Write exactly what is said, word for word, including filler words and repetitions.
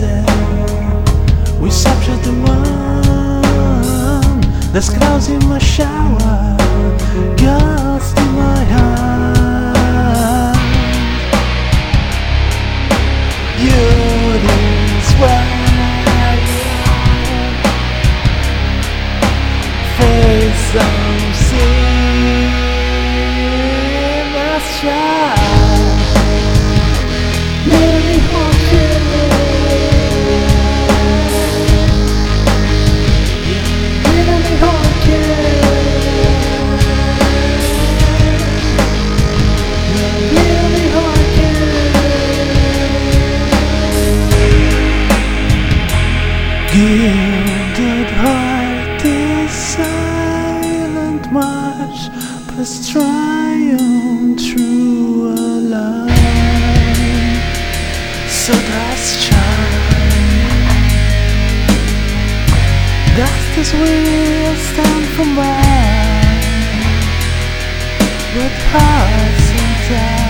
said we subject the one that's clouds in my shower, ghost in my heart. You're this way, face unseen, let's shine. Let me hold you. Let me hold you. Let me hold you. Gilded heart is silent march, past triumph through a line. So does shine. Dust is will stand for mine, but hearts in time.